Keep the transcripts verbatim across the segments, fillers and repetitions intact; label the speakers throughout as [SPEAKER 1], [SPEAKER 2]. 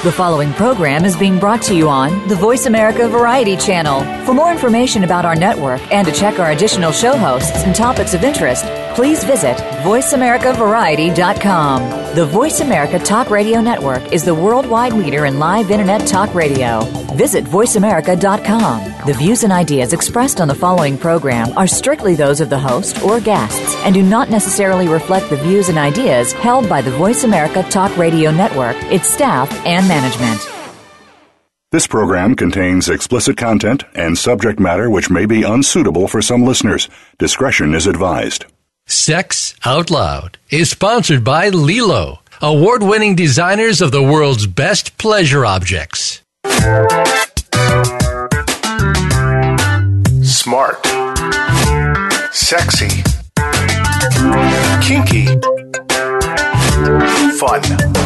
[SPEAKER 1] The following program is being brought to you on the Voice America Variety Channel. For more information about our network and to check our additional show hosts and topics of interest, please visit voice america variety dot com. The Voice America Talk Radio Network is the worldwide leader in live Internet talk radio. Visit voice america dot com. The views and ideas expressed on the following program are strictly those of the host or guests and do not necessarily reflect the views and ideas held by the Voice America Talk Radio Network, its staff, and management.
[SPEAKER 2] This program contains explicit content and subject matter which may be unsuitable for some listeners. Discretion is advised.
[SPEAKER 3] Sex Out Loud is sponsored by Lilo, award-winning designers of the world's best pleasure objects.
[SPEAKER 4] Smart. Sexy. Kinky. Fun.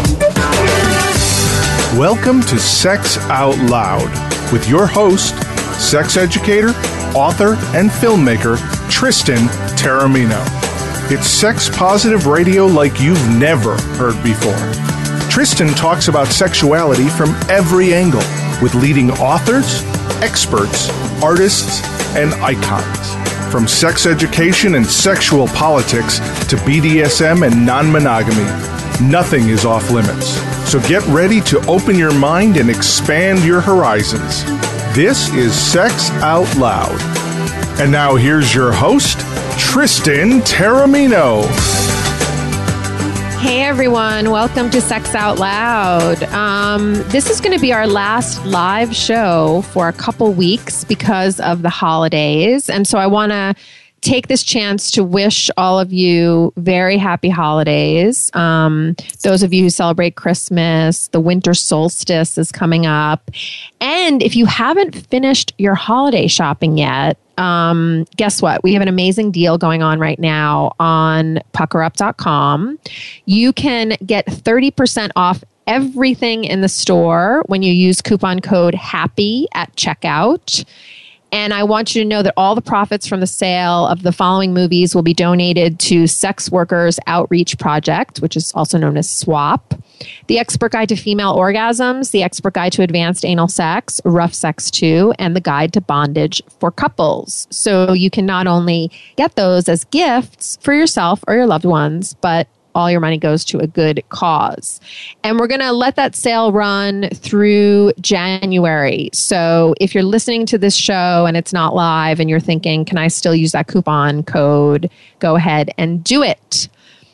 [SPEAKER 4] Welcome to Sex Out Loud with your host, sex educator, author, and filmmaker, Tristan Taormino. It's sex-positive radio like you've never heard before. Tristan talks about sexuality from every angle with leading authors, experts, artists, and icons. From sex education and sexual politics to B D S M and non-monogamy, nothing is off limits. So get ready to open your mind and expand your horizons. This is Sex Out Loud. And now here's your host, Tristan Taormino.
[SPEAKER 5] Hey everyone, welcome to Sex Out Loud. Um, this is going to be our last live show for a couple weeks because of the holidays. And so I want to take this chance to wish all of you very happy holidays. Um, those of you who celebrate Christmas, the winter solstice is coming up. And if you haven't finished your holiday shopping yet, um, guess what? We have an amazing deal going on right now on pucker up dot com. You can get thirty percent off everything in the store when you use coupon code HAPPY at checkout. And I want you to know that all the profits from the sale of the following movies will be donated to Sex Workers Outreach Project, which is also known as SWAP, The Expert Guide to Female Orgasms, The Expert Guide to Advanced Anal Sex, Rough Sex two, and The Guide to Bondage for Couples. So you can not only get those as gifts for yourself or your loved ones, but all your money goes to a good cause. And we're going to let that sale run through January. So if you're listening to this show and it's not live and you're thinking, can I still use that coupon code? Go ahead and do it.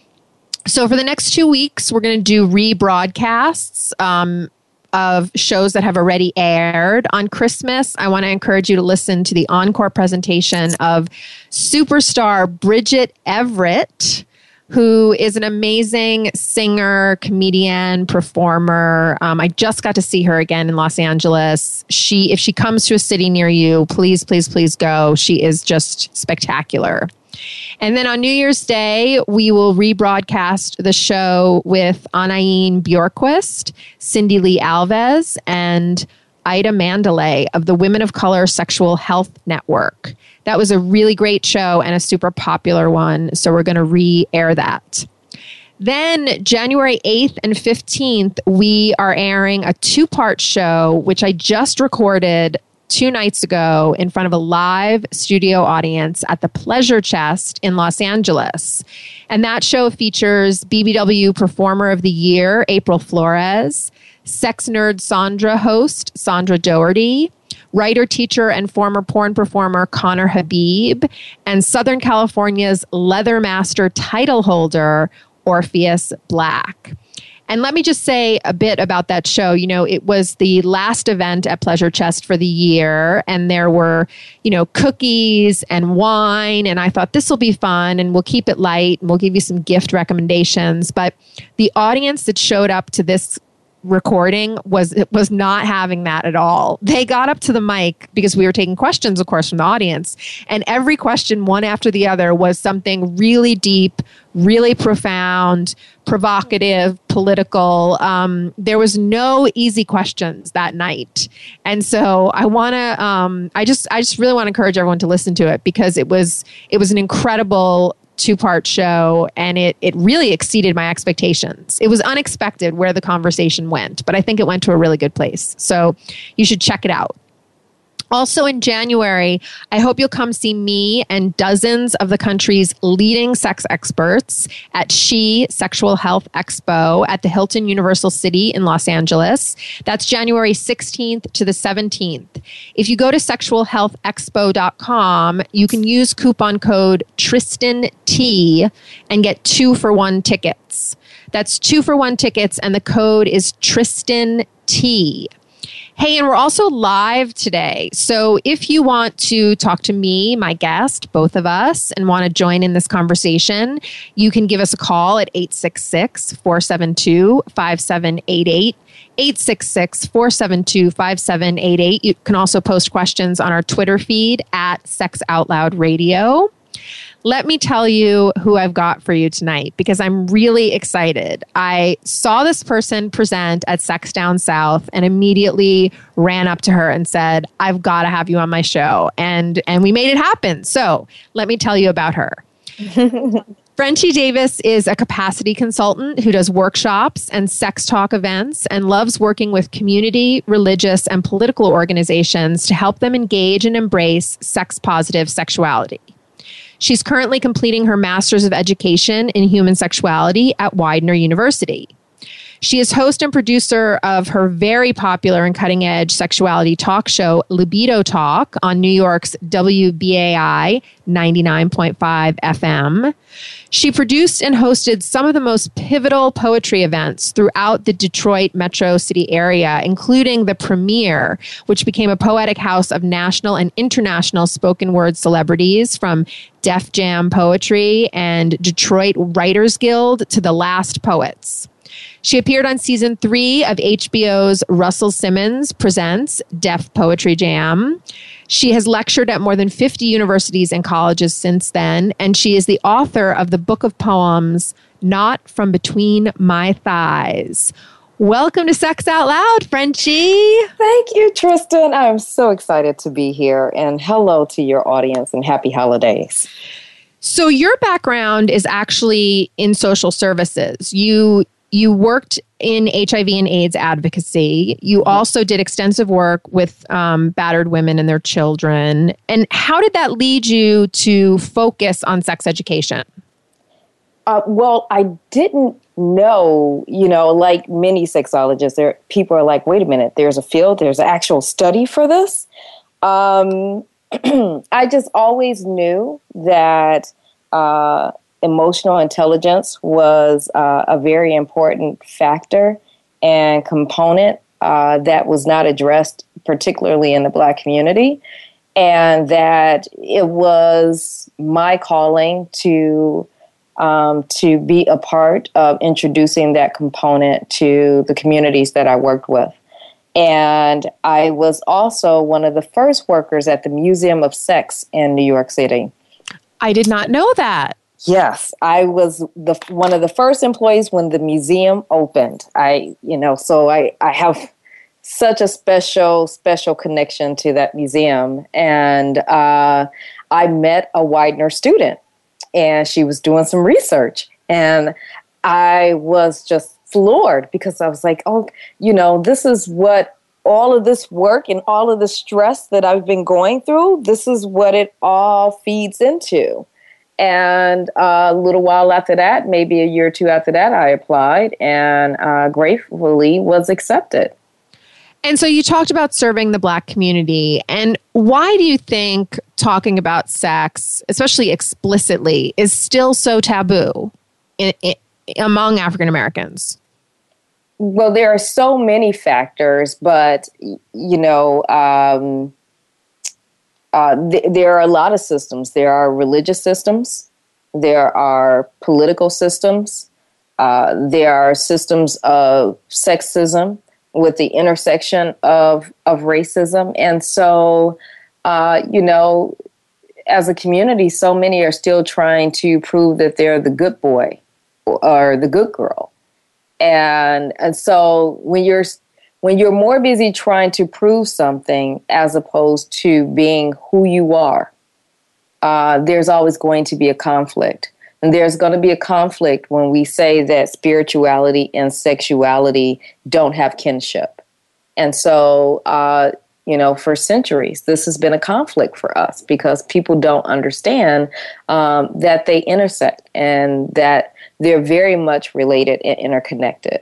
[SPEAKER 5] So for the next two weeks, we're going to do rebroadcasts um, of shows that have already aired. On Christmas, I want to encourage you to listen to the encore presentation of superstar Bridget Everett, who is an amazing singer, comedian, performer. Um, I just got to see her again in Los Angeles. She, if she comes to a city near you, please, please, please go. She is just spectacular. And then on New Year's Day, we will rebroadcast the show with Anaïn Bjorkquist, Cindy Lee Alves, and Ida Mandalay of the Women of Color Sexual Health Network. That was a really great show and a super popular one, so we're going to re-air that. Then January eighth and fifteenth, we are airing a two-part show, which I just recorded two nights ago in front of a live studio audience at the Pleasure Chest in Los Angeles. And that show features B B W Performer of the Year, April Flores, Sex Nerd Sandra host, Sandra Doherty, writer, teacher, and former porn performer Connor Habib, and Southern California's Leather Master title holder, Orpheus Black. And let me just say a bit about that show. You know, it was the last event at Pleasure Chest for the year, and there were, you know, cookies and wine, and I thought this will be fun, and we'll keep it light, and we'll give you some gift recommendations. But the audience that showed up to this recording was it was not having that at all. They got up to the mic because we were taking questions, of course, from the audience. And every question, one after the other, was something really deep, really profound, provocative, political. Um, there was no easy questions that night. And so I want to, um, I just, I just really want to encourage everyone to listen to it because it was, it was an incredible two-part show, and it it really exceeded my expectations. It was unexpected where the conversation went, but I think it went to a really good place. So you should check it out. Also in January, I hope you'll come see me and dozens of the country's leading sex experts at She Sexual Health Expo at the Hilton Universal City in Los Angeles. That's January sixteenth to the seventeenth. If you go to sexual health expo dot com, you can use coupon code Tristan T and get two for one tickets. That's two for one tickets, and the code is Tristan T. Hey, and we're also live today. So if you want to talk to me, my guest, both of us, and want to join in this conversation, you can give us a call at eight six six, four seven two, five seven eight eight. eight six six, four seven two, five seven eight eight. You can also post questions on our Twitter feed at Sex Out Loud Radio. Let me tell you who I've got for you tonight, because I'm really excited. I saw this person present at Sex Down South and immediately ran up to her and said, I've got to have you on my show. And, and we made it happen. So let me tell you about her. Frenchie Davis is a capacity consultant who does workshops and sex talk events and loves working with community, religious, and political organizations to help them engage and embrace sex-positive sexuality. She's currently completing her Master's of Education in Human Sexuality at Widener University. She is host and producer of her very popular and cutting-edge sexuality talk show, Libido Talk, on New York's W B A I ninety-nine point five F M. She produced and hosted some of the most pivotal poetry events throughout the Detroit metro city area, including the Premiere, which became a poetic house of national and international spoken word celebrities, from Def Jam Poetry and Detroit Writers Guild to The Last Poets. She appeared on season three of H B O's Russell Simmons Presents Def Poetry Jam. She has lectured at more than fifty universities and colleges since then, and she is the author of the book of poems, Not From Between My Thighs. Welcome to Sex Out Loud, Frenchie.
[SPEAKER 6] Thank you, Tristan. I'm so excited to be here, and hello to your audience and happy holidays.
[SPEAKER 5] So your background is actually in social services. You You worked in H I V and AIDS advocacy. You also did extensive work with um, battered women and their children. And how did that lead you to focus on sex education?
[SPEAKER 6] Uh, well, I didn't know, you know, like many sexologists, there people are like, wait a minute, there's a field, there's an actual study for this. Um, I just always knew that uh, emotional intelligence was uh, a very important factor and component uh, that was not addressed, particularly in the Black community, and that it was my calling to um, to be a part of introducing that component to the communities that I worked with. And I was also one of the first workers at the Museum of Sex in New York City.
[SPEAKER 5] I did not know that.
[SPEAKER 6] Yes, I was the one of the first employees when the museum opened. I, you know, so I, I have such a special, special connection to that museum. And uh, I met a Widener student, and she was doing some research. And I was just floored because I was like, oh, you know, this is what all of this work and all of the stress that I've been going through, this is what it all feeds into. And uh, a little while after that, maybe a year or two after that, I applied and uh, gratefully was accepted.
[SPEAKER 5] And so you talked about serving the Black community. And why do you think talking about sex, especially explicitly, is still so taboo in, in, among African Americans?
[SPEAKER 6] Well, there are so many factors, but, you know, um, Uh, th- there are a lot of systems. There are religious systems. There are political systems. Uh, there are systems of sexism with the intersection of, of racism. And so, uh, you know, as a community, so many are still trying to prove that they're the good boy or the good girl. And, and so when you're When you're more busy trying to prove something as opposed to being who you are, uh, there's always going to be a conflict. And there's going to be a conflict when we say that spirituality and sexuality don't have kinship. And so, uh, you know, for centuries, this has been a conflict for us because people don't understand um, that they intersect and that they're very much related and interconnected.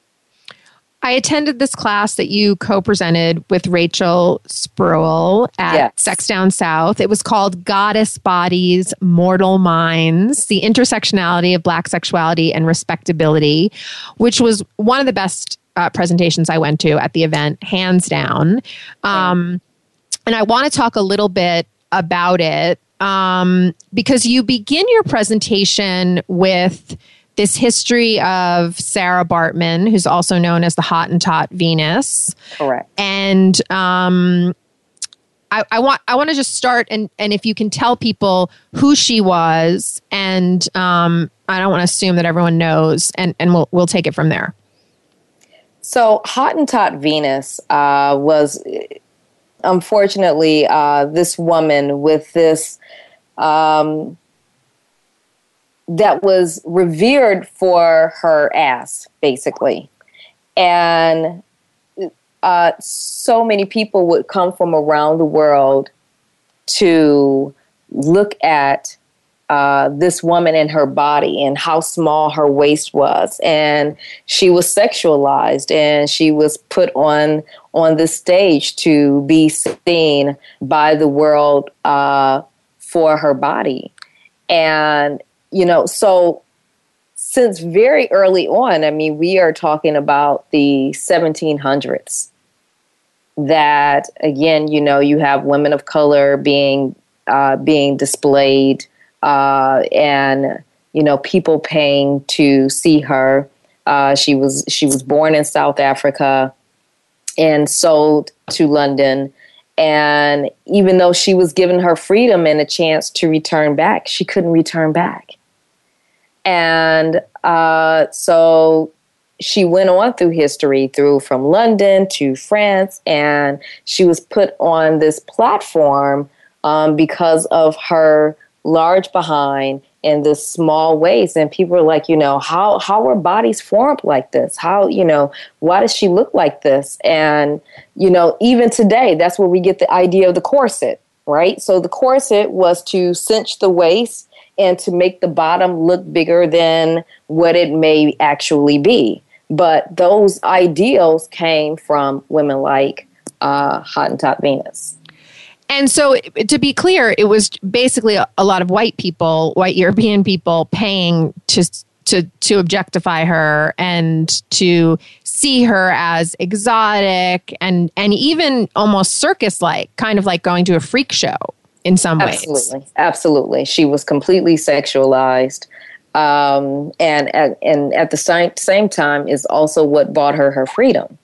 [SPEAKER 5] I attended this class that you co-presented with Rachel Sproul at yes. Sex Down South. It was called Goddess Bodies, Mortal Minds, the Intersectionality of Black Sexuality and Respectability, which was one of the best uh, presentations I went to at the event, hands down. Um, and I want to talk a little bit about it um, because you begin your presentation with this history of Sarah Baartman, who's also known as the Hottentot Venus.
[SPEAKER 6] Correct.
[SPEAKER 5] And um, I, I want I want to just start, and, and if you can tell people who she was, and um, I don't want to assume that everyone knows, and, and we'll we'll take it from there.
[SPEAKER 6] So Hottentot Venus uh, was, unfortunately, uh, this woman with this... Um, that was revered for her ass, basically. And uh, so many people would come from around the world to look at uh, this woman and her body and how small her waist was. And she was sexualized and she was put on, on the stage to be seen by the world uh, for her body. And You know, so since very early on, I mean, we are talking about the seventeen hundreds, that, again, you know, you have women of color being uh, being displayed uh, and, you know, people paying to see her. Uh, she was she was born in South Africa and sold to London. And even though she was given her freedom and a chance to return back, she couldn't return back. And uh, so she went on through history, through from London to France, and she was put on this platform um, because of her large behind and this small waist. And people were like, you know, how how are bodies formed like this? How, you know, why does she look like this? And, you know, even today, that's where we get the idea of the corset, right? So the corset was to cinch the waist and to make the bottom look bigger than what it may actually be. But those ideals came from women like uh, Hottentot Venus.
[SPEAKER 5] And so, to be clear, it was basically a, a lot of white people, white European people, paying to to to objectify her and to see her as exotic and and even almost circus-like, kind of like going to a freak show. In some ways.
[SPEAKER 6] Absolutely. Absolutely. She was completely sexualized. Um, and, at, and at the same, same time is also what bought her her freedom.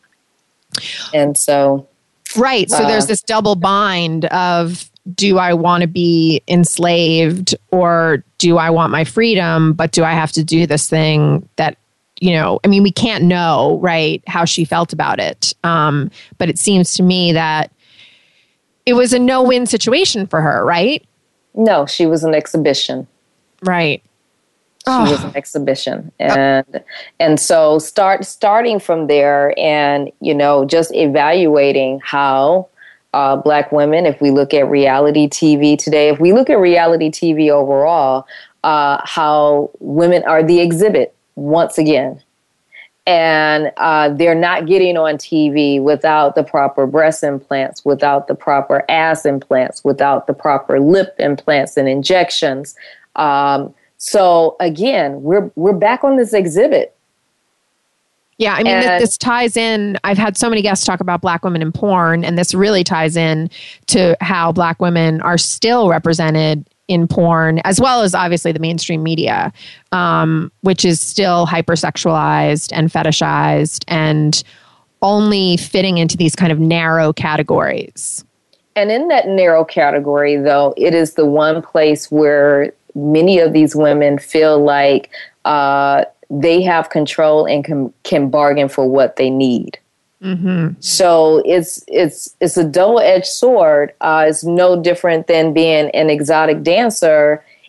[SPEAKER 6] And so...
[SPEAKER 5] Right. So uh, there's this double bind of, do I want to be enslaved or do I want my freedom? But do I have to do this thing that, you know, I mean, we can't know, right, how she felt about it. Um, but it seems to me that it was a no-win situation for her, right?
[SPEAKER 6] No, she was an exhibition.
[SPEAKER 5] Right.
[SPEAKER 6] She oh. was an exhibition. And and so start starting from there and, you know, just evaluating how uh, Black women, if we look at reality T V today, if we look at reality T V overall, uh, how women are the exhibit once again. And uh, they're not getting on T V without the proper breast implants, without the proper ass implants, without the proper lip implants and injections. Um, so again, we're we're back on this exhibit.
[SPEAKER 5] Yeah, I mean, and, this ties in. I've had so many guests talk about Black women in porn, and this really ties in to how Black women are still represented in porn, as well as obviously the mainstream media, um, which is still hypersexualized and fetishized and only fitting into these kind of narrow categories.
[SPEAKER 6] And in that narrow category, though, it is the one place where many of these women feel like uh, they have control and can, can bargain for what they need. Mm-hmm. So it's it's it's a double-edged sword. Uh, it's no different than being an exotic dancer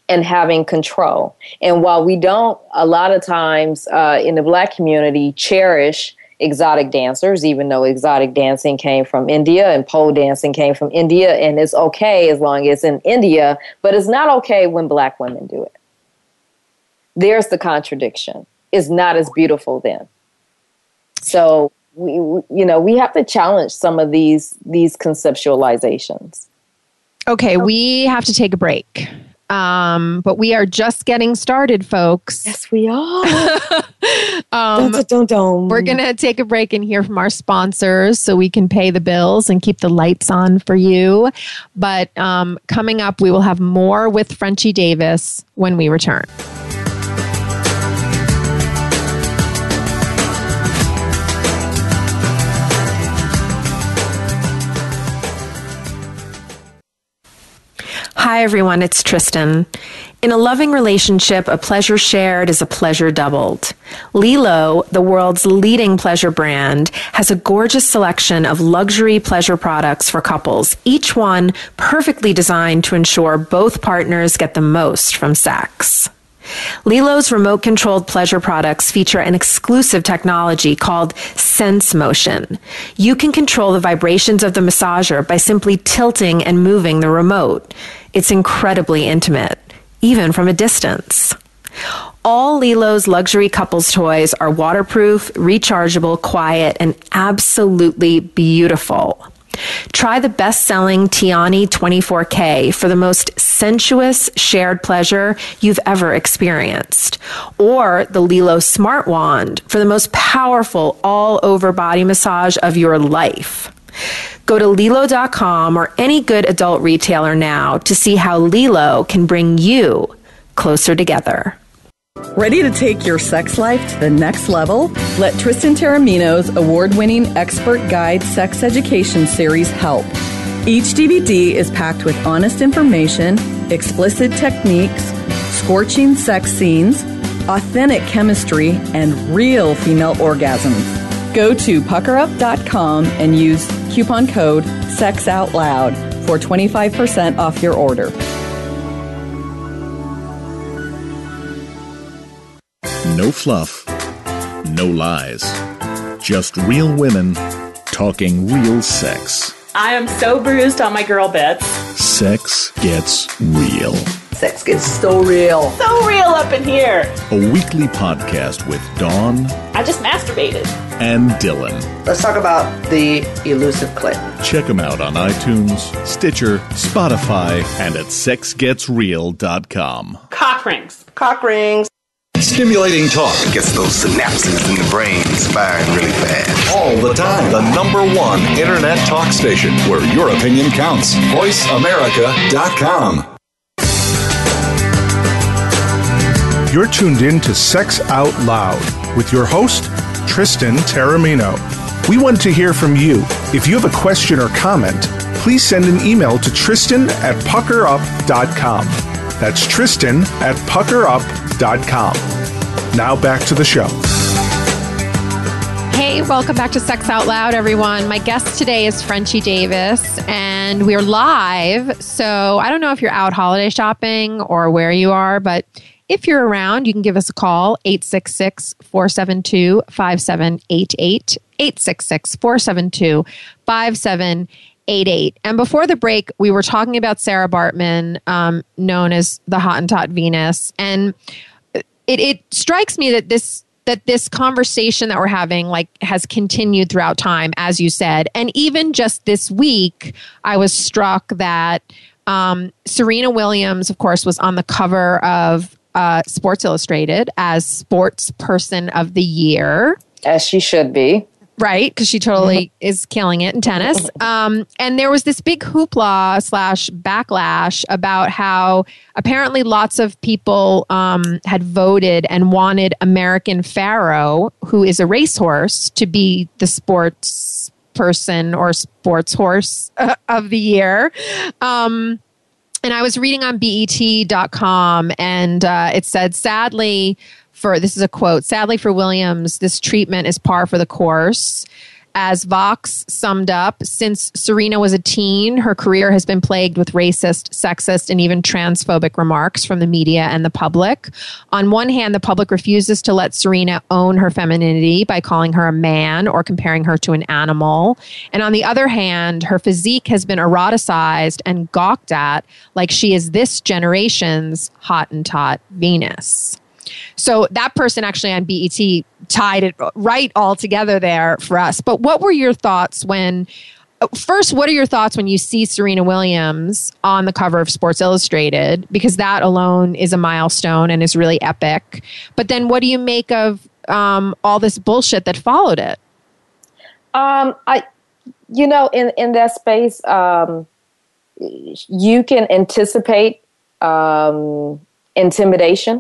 [SPEAKER 6] and having control. And while we don't, a lot of times uh, in the Black community, cherish exotic dancers, even though exotic dancing came from India and pole dancing came from India, and it's okay as long as it's in India, but it's not okay when Black women do it. There's the contradiction. It's not as beautiful then. So, we, we you know, we have to challenge some of these these conceptualizations.
[SPEAKER 5] Okay, we have to take a break. Um, but we are just getting started, folks.
[SPEAKER 6] Yes, we are.
[SPEAKER 5] um,
[SPEAKER 6] dun, dun, dun.
[SPEAKER 5] We're going to take a break and hear from our sponsors so we can pay the bills and keep the lights on for you. But um, coming up, we will have more with Frenchie Davis when we return. Hi, everyone. It's Tristan. In a loving relationship, a pleasure shared is a pleasure doubled. Lilo, the world's leading pleasure brand, has a gorgeous selection of luxury pleasure products for couples, each one perfectly designed to ensure both partners get the most from sex. Lilo's remote-controlled pleasure products feature an exclusive technology called Sense Motion. You can control the vibrations of the massager by simply tilting and moving the remote. It's incredibly intimate, even from a distance. All Lilo's luxury couples toys are waterproof, rechargeable, quiet, and absolutely beautiful. Try the best-selling Tiani twenty-four K for the most sensuous shared pleasure you've ever experienced. Or the Lilo Smart Wand for the most powerful all-over body massage of your life. Go to Lilo dot com or any good adult retailer now to see how Lilo can bring you closer together.
[SPEAKER 7] Ready to take your sex life to the next level? Let Tristan Taormino's award-winning expert guide sex education series help. Each D V D is packed with honest information, explicit techniques, scorching sex scenes, authentic chemistry, and real female orgasms. Go to pucker up dot com and use coupon code SEXOUTLOUD for twenty-five percent off your order.
[SPEAKER 8] No fluff, no lies. Just real women talking real sex.
[SPEAKER 9] I am so bruised on my girl bits.
[SPEAKER 8] Sex gets real.
[SPEAKER 9] Sex gets so real. So real up in here.
[SPEAKER 8] A weekly podcast with Dawn.
[SPEAKER 9] I just masturbated.
[SPEAKER 8] And Dylan.
[SPEAKER 10] Let's talk about the elusive clit.
[SPEAKER 8] Check them out on iTunes, Stitcher, Spotify, and at sex gets real dot com.
[SPEAKER 9] Cock rings.
[SPEAKER 10] Cock rings.
[SPEAKER 11] Stimulating talk gets those synapses in the brain firing really fast.
[SPEAKER 2] All the time. The number one internet talk station where your opinion counts. voice america dot com.
[SPEAKER 4] You're tuned in to Sex Out Loud with your host, Tristan Taormino. We want to hear from you. If you have a question or comment, please send an email to Tristan at pucker up dot com. That's Tristan at pucker up dot com. Now back to the show.
[SPEAKER 5] Hey, welcome back to Sex Out Loud, everyone. My guest today is Frenchie Davis, and we're live. So I don't know if you're out holiday shopping or where you are, but if you're around, you can give us a call, eight six six, four seven two, five seven eight eight, eight six six, four seven two, five seven eight eight. And before the break, we were talking about Sarah Baartman, um, known as the Hottentot Venus. And it, it strikes me that this that this conversation that we're having like has continued throughout time, as you said. And even just this week, I was struck that um, Serena Williams, of course, was on the cover of uh, Sports Illustrated as Sports Person of the Year.
[SPEAKER 6] As she should be.
[SPEAKER 5] Right, because she totally is killing it in tennis. Um, and there was this big hoopla slash backlash about how apparently lots of people um, had voted and wanted American Pharoah, who is a racehorse, to be the sports person or sports horse uh, of the year. Um, and I was reading on B E T dot com, and uh, it said, sadly, For, this is a quote, sadly for Williams, this treatment is par for the course. as Vox summed up, since Serena was a teen, her career has been plagued with racist, sexist, and even transphobic remarks from the media and the public. On one hand, the public refuses to let Serena own her femininity by calling her a man or comparing her to an animal. And on the other hand, her physique has been eroticized and gawked at like she is this generation's Hottentot Venus. So that person actually on B E T tied it right all together there for us. But what were your thoughts when, first, what are your thoughts when you see Serena Williams on the cover of Sports Illustrated? Because that alone is a milestone and is really epic. But then what do you make of um, all this bullshit that followed it?
[SPEAKER 6] Um, I, you know, in, in that space, um, you can anticipate um, intimidation.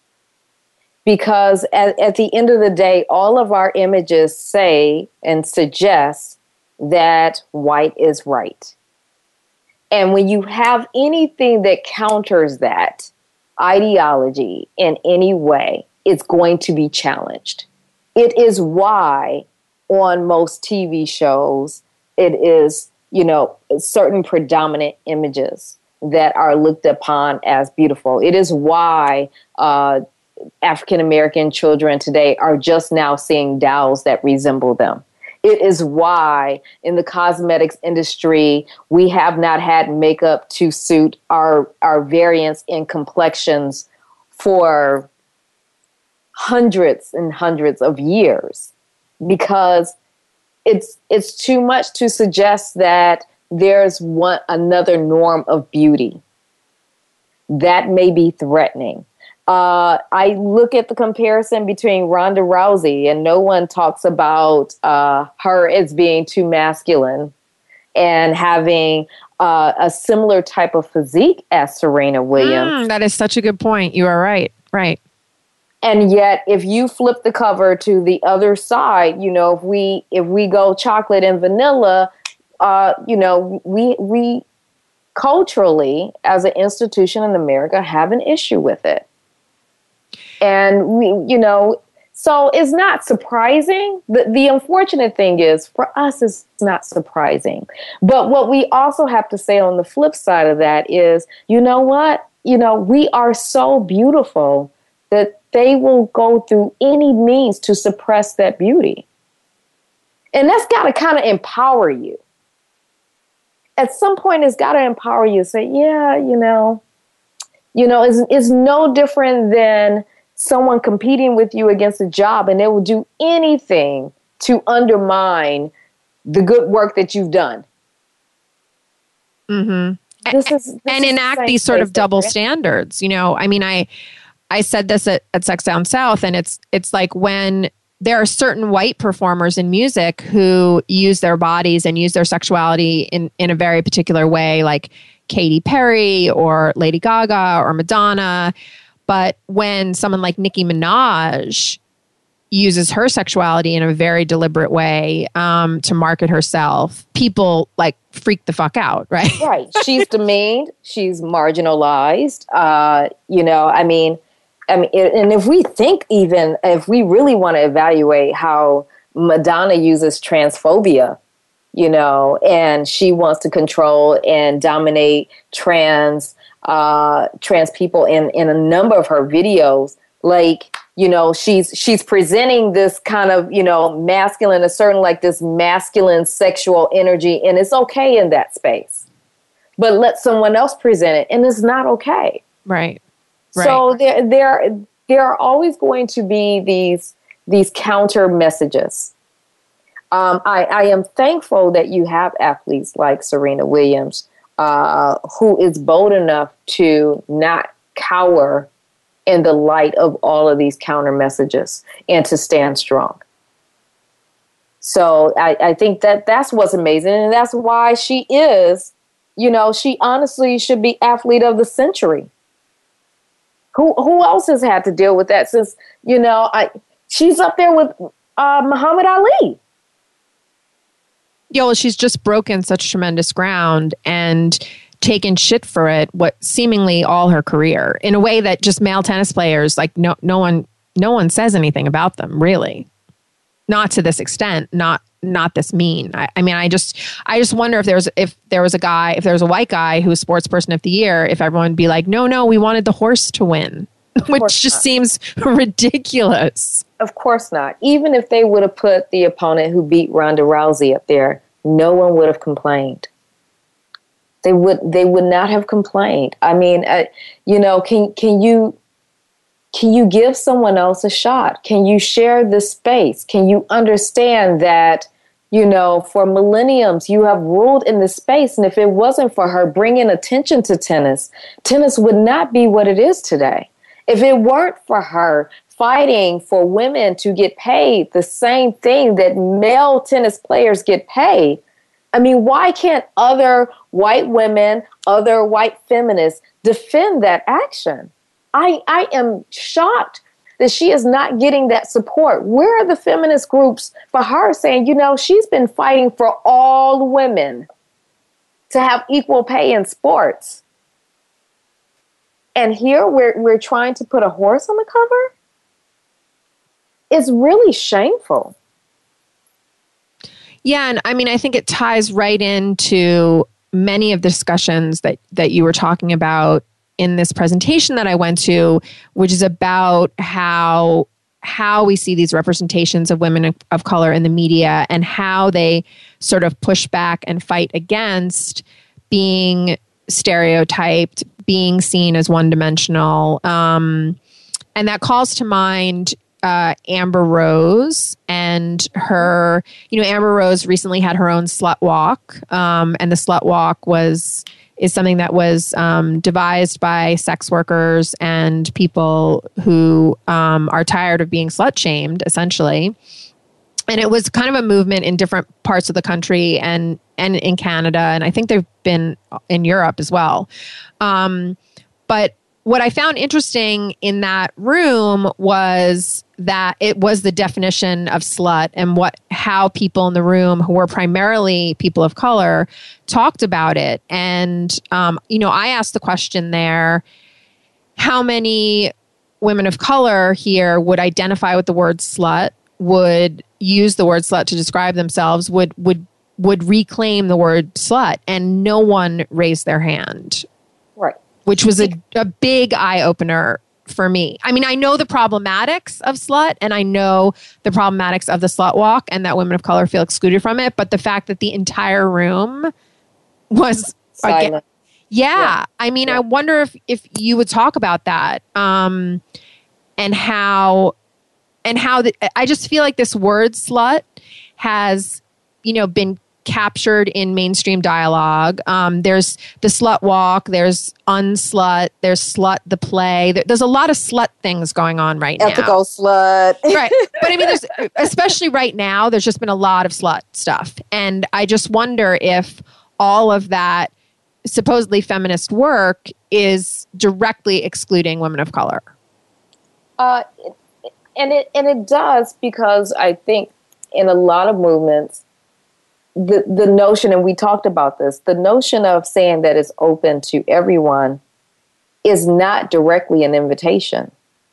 [SPEAKER 6] Because at, at the end of the day, all of our images say and suggest that white is right. And when you have anything that counters that ideology in any way, it's going to be challenged. It is why on most T V shows, it is, you know, certain predominant images that are looked upon as beautiful. It is why uh, African-American children today are just now seeing dolls that resemble them. It is why in the cosmetics industry, we have not had makeup to suit our, our variance in complexions for hundreds and hundreds of years, because it's, it's too much to suggest that there's one another norm of beauty that may be threatening. Uh, I look at the comparison between Ronda Rousey, and no one talks about uh, her as being too masculine and having uh, a similar type of physique as Serena Williams.
[SPEAKER 5] Mm, that is such a good point. You are right. Right.
[SPEAKER 6] And yet, if you flip the cover to the other side, you know, if we if we go chocolate and vanilla, uh, you know, we we culturally, as an institution in America, have an issue with it. And we, you know, so it's not surprising. The, the unfortunate thing is, for us, it's not surprising. But what we also have to say on the flip side of that is, you know what? You know, we are so beautiful that they will go through any means to suppress that beauty. And that's got to kind of empower you. At some point, it's got to empower you to say, yeah, you know, you know, it's, it's no different than someone competing with you against a job, and they will do anything to undermine the good work that you've done.
[SPEAKER 5] Mm-hmm.
[SPEAKER 6] This is, this
[SPEAKER 5] and
[SPEAKER 6] is
[SPEAKER 5] enact
[SPEAKER 6] the
[SPEAKER 5] these sort of
[SPEAKER 6] thing,
[SPEAKER 5] double
[SPEAKER 6] right?
[SPEAKER 5] standards. You know, I mean, I I said this at, at Sex Down South, and it's it's like when there are certain white performers in music who use their bodies and use their sexuality in, in a very particular way, like Katy Perry or Lady Gaga or Madonna. But when someone like Nicki Minaj uses her sexuality in a very deliberate way um, to market herself, people like freak the fuck out, right?
[SPEAKER 6] Right. She's demeaned. She's marginalized. Uh, you know, I mean, I mean, and if we think even, if we really want to evaluate how Madonna uses transphobia, you know, and she wants to control and dominate trans uh, trans people in, in a number of her videos, like, you know, she's she's presenting this kind of, you know, masculine, a certain like this masculine sexual energy, and it's okay in that space. But let someone else present it, and it's not okay.
[SPEAKER 5] Right. Right.
[SPEAKER 6] So there there there are always going to be these these counter messages. Um, I, I am thankful that you have athletes like Serena Williams, uh, who is bold enough to not cower in the light of all of these counter messages and to stand strong. So I, I think that that's what's amazing. And that's why she is, you know, she honestly should be athlete of the century. Who who else has had to deal with that since, you know, I she's up there with uh, Muhammad Ali.
[SPEAKER 5] Yeah, well, she's just broken such tremendous ground and taken shit for it, what seemingly all her career, in a way that just male tennis players, like no no one no one says anything about them, really. Not to this extent, not not this mean. I, I mean, I just, I just wonder if there was, if there was a guy, if there was a white guy who was sports person of the year, if everyone would be like, no, no, we wanted the horse to win, which just not. seems ridiculous.
[SPEAKER 6] Of course not. Even if they would have put the opponent who beat Ronda Rousey up there, no one would have complained. They would, they would not have complained. I mean, uh, you know, can, can you, Can you give someone else a shot? Can you share this space? Can you understand that, you know, for millenniums, you have ruled in this space. And if it wasn't for her bringing attention to tennis, tennis would not be what it is today. If it weren't for her fighting for women to get paid the same thing that male tennis players get paid, I mean, why can't other white women, other white feminists defend that action? I, I am shocked that she is not getting that support. Where are the feminist groups for her saying, you know, she's been fighting for all women to have equal pay in sports? And here we're, we're trying to put a horse on the cover? It's really shameful.
[SPEAKER 5] Yeah, and I mean, I think it ties right into many of the discussions that, that you were talking about in this presentation that I went to, which is about how how we see these representations of women of color in the media and how they sort of push back and fight against being stereotyped, being seen as one-dimensional. Um, and that calls to mind uh, Amber Rose and her, you know, Amber Rose recently had her own slut walk, um, and the slut walk was... is something that was um, devised by sex workers and people who um, are tired of being slut-shamed, essentially. And it was kind of a movement in different parts of the country and, and in Canada, and I think they've been in Europe as well. Um, but what I found interesting in that room was that it was the definition of slut and what how people in the room who were primarily people of color talked about it. And, um, you know, I asked the question there, how many women of color here would identify with the word slut, would use the word slut to describe themselves, would would would reclaim the word slut? And no one raised their hand.
[SPEAKER 6] Right.
[SPEAKER 5] Which was a, a big eye-opener for me. I mean, I know the problematics of slut and I know the problematics of the slut walk and that women of color feel excluded from it. But the fact that the entire room was
[SPEAKER 6] silent.
[SPEAKER 5] Again, yeah, yeah. I mean, yeah. I wonder if, if you would talk about that um, and how, and how the, I just feel like this word slut has, you know, been captured in mainstream dialogue. Um, there's the slut walk, there's unslut, there's slut the play. There, there's a lot of slut things going on right now.
[SPEAKER 6] Ethical slut.
[SPEAKER 5] Right. But I mean, there's, especially right now, there's just been a lot of slut stuff. And I just wonder if all of that supposedly feminist work is directly excluding women of color.
[SPEAKER 6] Uh, and it and it does, because I think in a lot of movements, The the notion, and we talked about this, the notion of saying that it's open to everyone is not directly an invitation.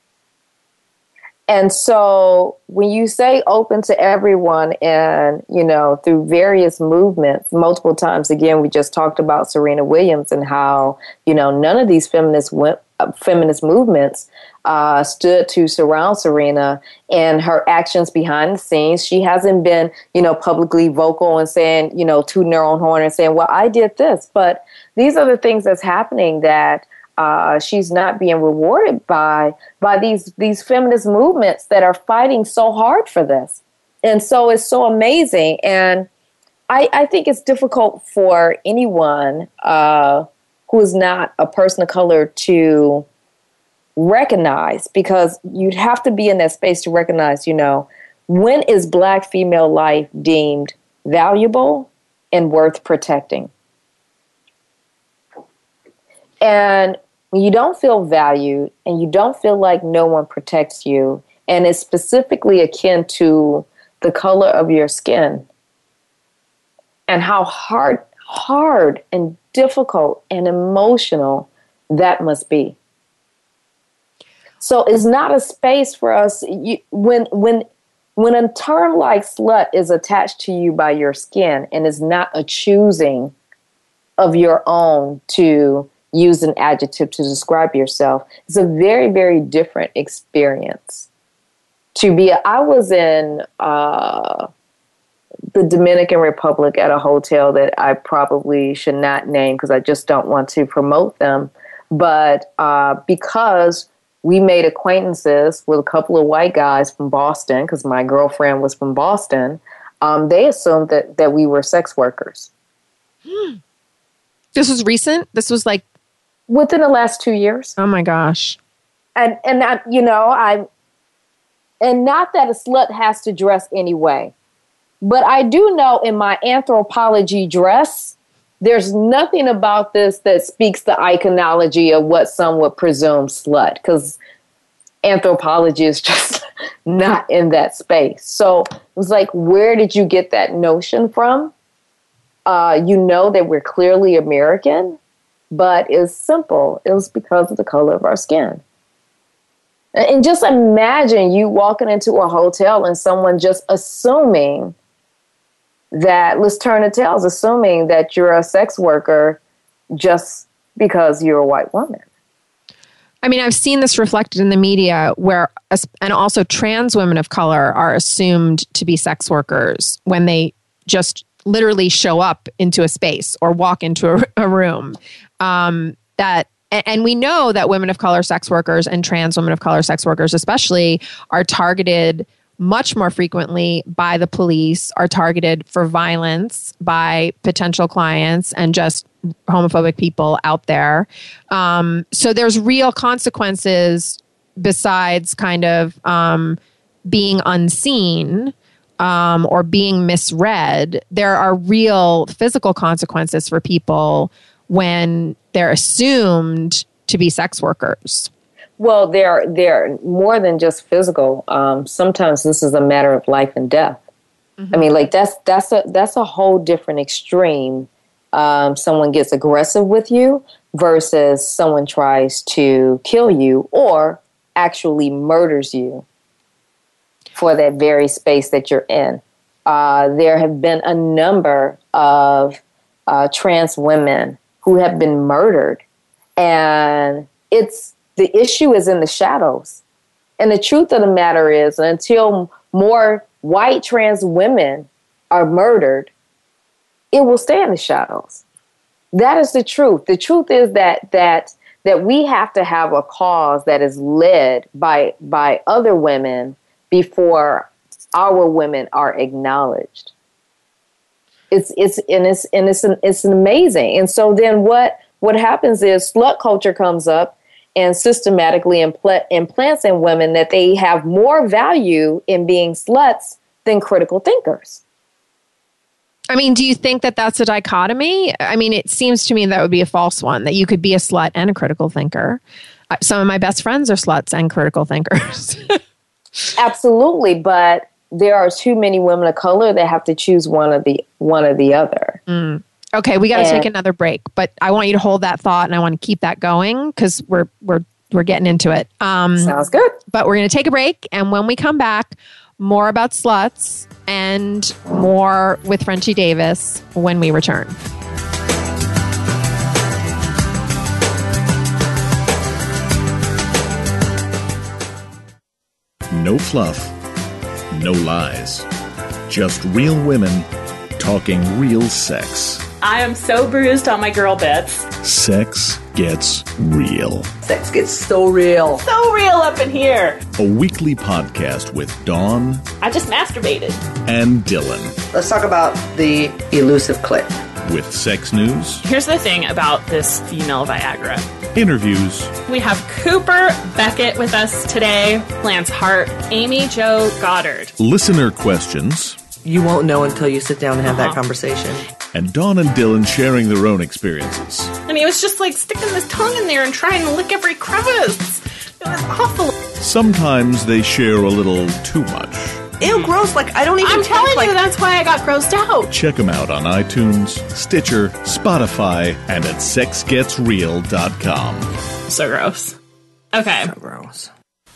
[SPEAKER 6] And so when you say open to everyone and, you know, through various movements, multiple times, again, we just talked about Serena Williams and how, you know, none of these feminist uh, feminist movements uh, stood to surround Serena and her actions behind the scenes. She hasn't been, you know, publicly vocal and saying, you know, tooting her own horn and saying, well, I did this. But these are the things that's happening that uh, she's not being rewarded by, by these, these feminist movements that are fighting so hard for this. And so it's so amazing. And I, I think it's difficult for anyone uh, who is not a person of color to recognize, because you'd have to be in that space to recognize, you know, when is Black female life deemed valuable and worth protecting? And when you don't feel valued and you don't feel like no one protects you, and it's specifically akin to the color of your skin and how hard, hard and difficult and emotional that must be. So it's not a space for us you, when when when a term like slut is attached to you by your skin and is not a choosing of your own to use an adjective to describe yourself, it's a very, very different experience. To be, I was in uh, the Dominican Republic at a hotel that I probably should not name because I just don't want to promote them. But uh, because we made acquaintances with a couple of white guys from Boston, because my girlfriend was from Boston, um, they assumed that, that we were sex workers.
[SPEAKER 5] This was recent? This was like...
[SPEAKER 6] Within the last two years.
[SPEAKER 5] Oh my gosh.
[SPEAKER 6] And, and I, you know, I... And not that a slut has to dress anyway, but I do know in my anthropology dress, there's nothing about this that speaks the iconology of what some would presume slut, because anthropology is just not in that space. So it was like, where did you get that notion from? Uh, you know that we're clearly American, but it's simple. It was because of the color of our skin. And just imagine you walking into a hotel and someone just assuming that, let's turn the tails, assuming that you're a sex worker just because you're a white woman.
[SPEAKER 5] I mean, I've seen this reflected in the media where, and also trans women of color are assumed to be sex workers when they just literally show up into a space or walk into a, a room. Um, that And we know that women of color sex workers and trans women of color sex workers especially are targeted much more frequently by the police, are targeted for violence by potential clients and just homophobic people out there. Um, so there's real consequences besides kind of um, being unseen um, or being misread. There are real physical consequences for people when they're assumed to be sex workers.
[SPEAKER 6] Well, they're they're more than just physical. Um, sometimes this is a matter of life and death. Mm-hmm. I mean, like that's that's a that's a whole different extreme. Um, someone gets aggressive with you versus someone tries to kill you or actually murders you for that very space that you're in. Uh, there have been a number of uh, trans women who have been murdered, and it's the issue is in the shadows. And the truth of the matter is, until more white trans women are murdered, it will stay in the shadows. That is the truth. The truth is that that that we have to have a cause that is led by by other women before our women are acknowledged. It's it's and it's and it's an, it's amazing. And so then what what happens is slut culture comes up and systematically impl- implants in women that they have more value in being sluts than critical thinkers.
[SPEAKER 5] I mean, do you think that that's a dichotomy? I mean, it seems to me that would be a false one, that you could be a slut and a critical thinker. Some of my best friends are sluts and critical thinkers.
[SPEAKER 6] Absolutely, but there are too many women of color that have to choose one of the one or the other.
[SPEAKER 5] Mm. Okay, we got to take another break, but I want you to hold that thought and I want to keep that going because we're we're we're getting into it. Um,
[SPEAKER 6] Sounds good.
[SPEAKER 5] But we're going to take a break, and when we come back, more about sluts and more with Frenchie Davis when we return.
[SPEAKER 8] No fluff, no lies, just real women talking real sex.
[SPEAKER 12] I am so bruised on my girl bits.
[SPEAKER 8] Sex gets real.
[SPEAKER 9] Sex gets so real.
[SPEAKER 12] So real up in here.
[SPEAKER 8] A weekly podcast with Dawn.
[SPEAKER 12] I just masturbated.
[SPEAKER 8] And Dylan.
[SPEAKER 10] Let's talk about the elusive clit.
[SPEAKER 8] With sex news.
[SPEAKER 12] Here's the thing about this female Viagra.
[SPEAKER 8] Interviews.
[SPEAKER 12] We have Cooper Beckett with us today. Lance Hart. Amy Jo Goddard.
[SPEAKER 8] Listener questions.
[SPEAKER 10] You won't know until you sit down and have
[SPEAKER 12] uh-huh.
[SPEAKER 10] that conversation.
[SPEAKER 8] And Dawn and Dylan sharing their own experiences.
[SPEAKER 12] And he was just like sticking his tongue in there and trying to lick every crevice. It was awful.
[SPEAKER 8] Sometimes they share a little too much.
[SPEAKER 10] Ew, gross. Like, I don't even
[SPEAKER 12] I'm
[SPEAKER 10] think,
[SPEAKER 12] telling
[SPEAKER 10] like...
[SPEAKER 12] you, that's why I got grossed out.
[SPEAKER 8] Check them out on iTunes, Stitcher, Spotify, and at sex gets real dot com.
[SPEAKER 12] So gross. Okay.
[SPEAKER 10] So gross.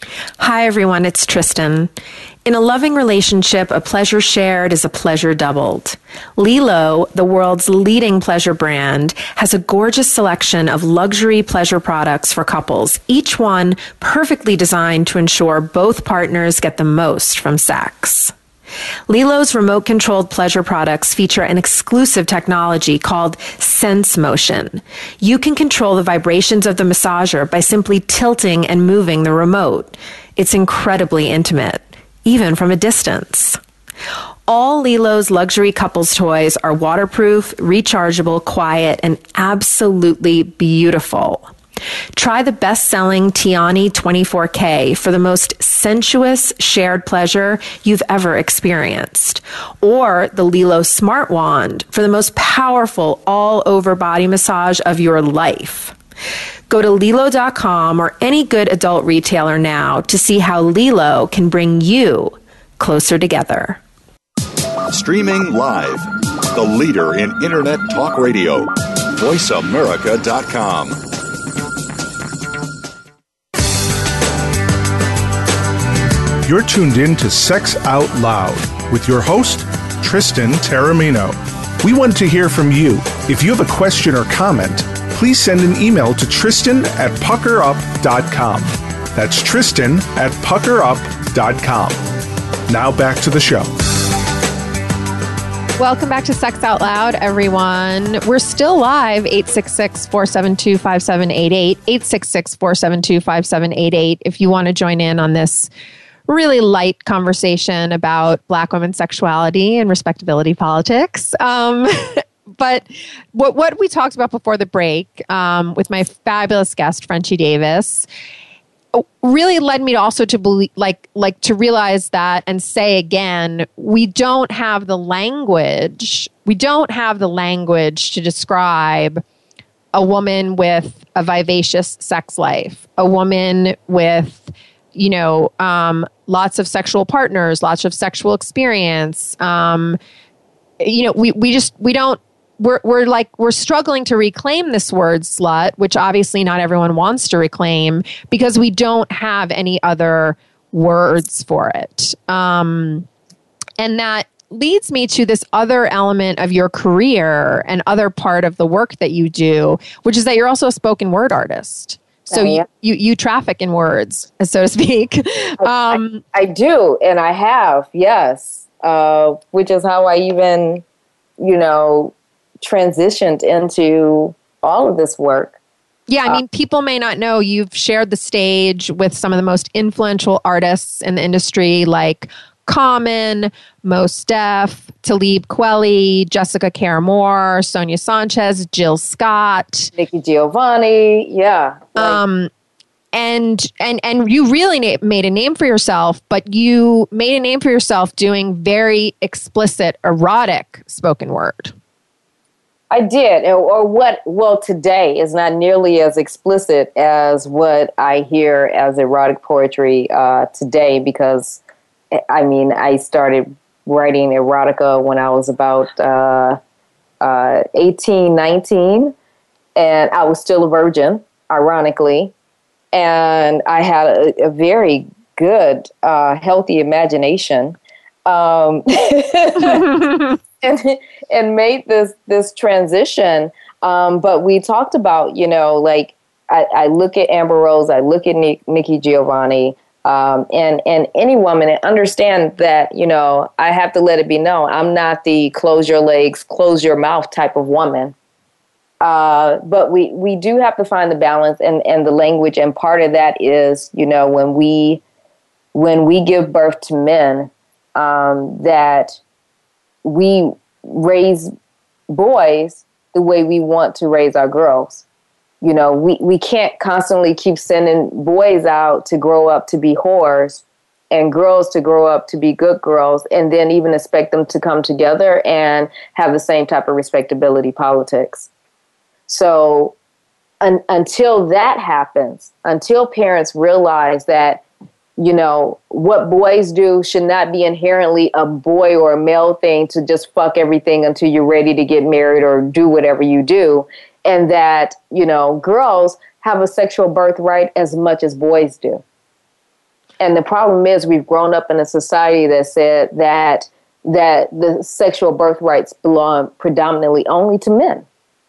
[SPEAKER 5] Hi, everyone. It's Tristan. In a loving relationship, a pleasure shared is a pleasure doubled. Lilo, the world's leading pleasure brand, has a gorgeous selection of luxury pleasure products for couples, each one perfectly designed to ensure both partners get the most from sex. Lilo's remote-controlled pleasure products feature an exclusive technology called Sense Motion. You can control the vibrations of the massager by simply tilting and moving the remote. It's incredibly intimate, even from a distance. All Lilo's luxury couples toys are waterproof, rechargeable, quiet, and absolutely beautiful. Try the best-selling Tiani twenty-four K for the most sensuous shared pleasure you've ever experienced, or the Lilo Smart Wand for the most powerful all-over body massage of your life. Go to Lilo dot com or any good adult retailer now to see how Lilo can bring you closer together.
[SPEAKER 2] Streaming live, the leader in Internet talk radio, voice america dot com.
[SPEAKER 4] You're tuned in to Sex Out Loud with your host, Tristan Taormino. We want to hear from you. If you have a question or comment, please send an email to Tristan at pucker up dot com. That's Tristan at pucker up dot com. Now back to the show.
[SPEAKER 5] Welcome back to Sex Out Loud, everyone. We're still live, eight six six, four seven two, five seven eight eight, eight six six, four seven two, five seven eight eight. If you want to join in on this really light conversation about Black women's sexuality and respectability politics. Um, but what what we talked about before the break um, with my fabulous guest, Frenchie Davis, really led me to also to believe, like, like to realize that and say again, we don't have the language. We don't have the language to describe a woman with a vivacious sex life, a woman with, you know, um, lots of sexual partners, lots of sexual experience. Um, you know, we, we just, we don't, we're, we're like, we're struggling to reclaim this word slut, which obviously not everyone wants to reclaim because we don't have any other words for it. Um, and that leads me to this other element of your career and other part of the work that you do, which is that you're also a spoken word artist. So you, you, you traffic in words, so to speak. Um,
[SPEAKER 6] I, I do, and I have, yes, uh, which is how I even, you know, transitioned into all of this work.
[SPEAKER 5] Yeah, I mean, people may not know you've shared the stage with some of the most influential artists in the industry, like Common, Mos Def, Talib Kweli, Jessica Care Moore, Sonia Sanchez, Jill Scott,
[SPEAKER 6] Nikki Giovanni. Yeah. Like,
[SPEAKER 5] um, and and and you really na- made a name for yourself, but you made a name for yourself doing very explicit, erotic spoken word.
[SPEAKER 6] I did, or, or what? Well, today is not nearly as explicit as what I hear as erotic poetry uh, today, because I mean, I started writing erotica when I was about uh, uh, eighteen, nineteen, and I was still a virgin, ironically, and I had a, a very good, uh, healthy imagination, um, and, and made this this transition. Um, but we talked about, you know, like I, I look at Amber Rose, I look at Nick, Nikki Giovanni. Um, and, and any woman, and understand that, you know, I have to let it be known, I'm not the close your legs, close your mouth type of woman. Uh, but we, we do have to find the balance and, and the language. And part of that is, you know, when we, when we give birth to men, um, that we raise boys the way we want to raise our girls. You know, we, we can't constantly keep sending boys out to grow up to be whores and girls to grow up to be good girls, and then even expect them to come together and have the same type of respectability politics. So un, until that happens, until parents realize that, you know, what boys do should not be inherently a boy or a male thing to just fuck everything until you're ready to get married or do whatever you do. And that, you know, girls have a sexual birthright as much as boys do. And the problem is we've grown up in a society that said that that the sexual birthrights belong predominantly only to men.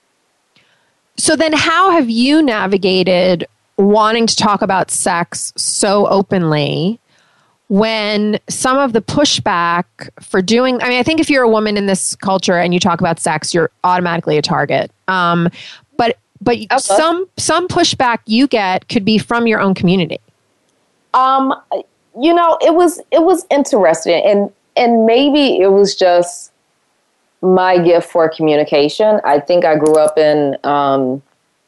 [SPEAKER 5] So then how have you navigated wanting to talk about sex so openly when some of the pushback for doing, I mean, I think if you're a woman in this culture and you talk about sex, you're automatically a target. Um, but but okay. some some pushback you get could be from your own community.
[SPEAKER 6] Um, you know, it was it was interesting, and and maybe it was just my gift for communication. I think I grew up in um,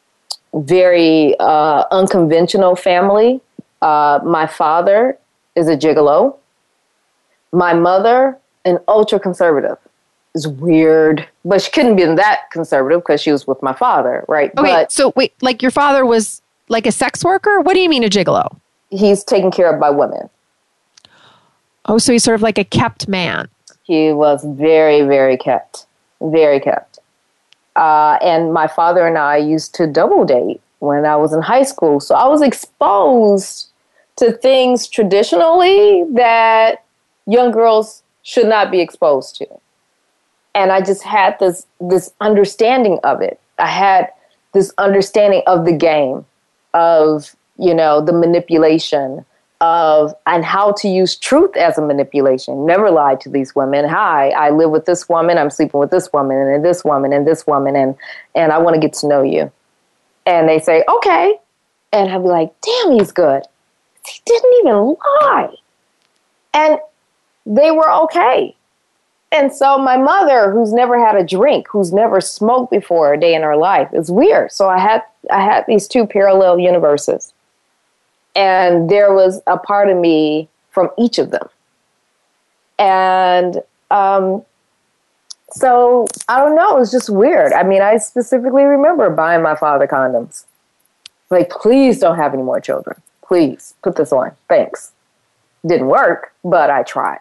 [SPEAKER 6] very uh, unconventional family. Uh, my father is a gigolo. My mother, an ultra conservative. It's weird, but she couldn't be that conservative because she was with my father, right?
[SPEAKER 5] Okay,
[SPEAKER 6] but
[SPEAKER 5] so wait, like your father was like a sex worker? What do you mean a gigolo?
[SPEAKER 6] He's taken care of by women.
[SPEAKER 5] Oh, so he's sort of like a kept man.
[SPEAKER 6] He was very, very kept. Very kept. Uh, and my father and I used to double date when I was in high school. So I was exposed to things traditionally that young girls should not be exposed to. And I just had this this understanding of it. I had this understanding of the game, of, you know, the manipulation of, and how to use truth as a manipulation. Never lied to these women. Hi, I live with this woman. I'm sleeping with this woman and this woman and this woman. And, and I want to get to know you. And they say, okay. And I'd be like, damn, he's good. He didn't even lie. And they were okay. And so my mother, who's never had a drink, who's never smoked before a day in her life, is weird. So I had I had these two parallel universes. And there was a part of me from each of them. And um, so, I don't know, it was just weird. I mean, I specifically remember buying my father condoms. Like, please don't have any more children. Please, put this on. Thanks. Didn't work, but I tried.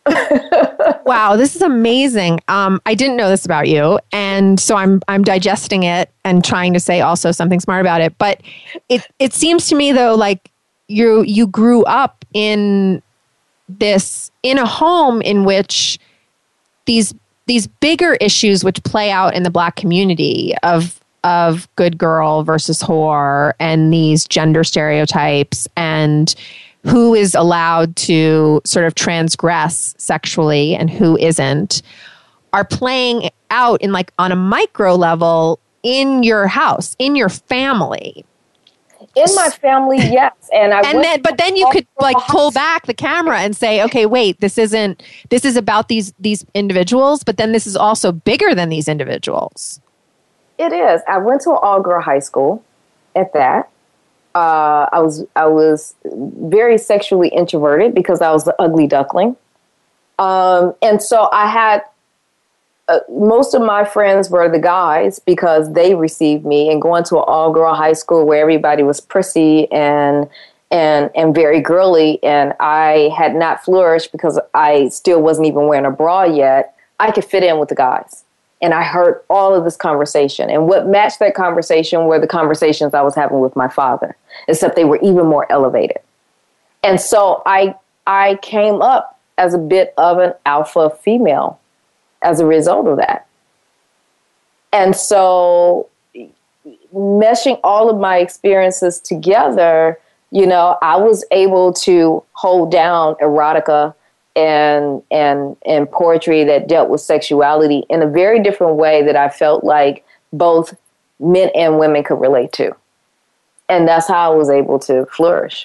[SPEAKER 5] Wow, this is amazing. Um, I didn't know this about you, and so I'm I'm digesting it and trying to say also something smart about it. But it it seems to me though, like you you grew up in this in a home in which these these bigger issues which play out in the Black community of of good girl versus whore and these gender stereotypes and who is allowed to sort of transgress sexually and who isn't, are playing out in like on a micro level in your house, in your family.
[SPEAKER 6] In my family, yes. And I
[SPEAKER 5] and then, but then you could like pull back the camera and say, okay, wait, this isn't, this is about these, these individuals, but then this is also bigger than these individuals.
[SPEAKER 6] It is. I went to an all-girl high school at that. Uh, I was I was very sexually introverted because I was the ugly duckling. Um, and so I had, uh, most of my friends were the guys because they received me, and going to an all-girl high school where everybody was prissy and and and very girly, and I had not flourished because I still wasn't even wearing a bra yet. I could fit in with the guys. And I heard all of this conversation. And what matched that conversation were the conversations I was having with my father, except they were even more elevated. And so I I came up as a bit of an alpha female as a result of that. And so meshing all of my experiences together, you know, I was able to hold down erotica and and and poetry that dealt with sexuality in a very different way that I felt like both men and women could relate to. And that's how I was able to flourish.